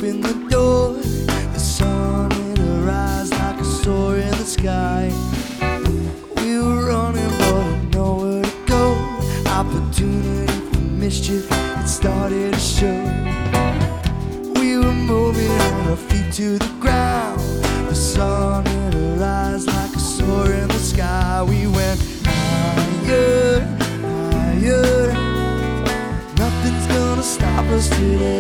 opened the door. The sun in her eyes like a sword in the sky. We were running but had nowhere to go. Opportunity for mischief, it started to show. We were moving and our feet to the ground. The sun in her eyes like a sword in the sky. We went higher, higher. Nothing's gonna stop us today.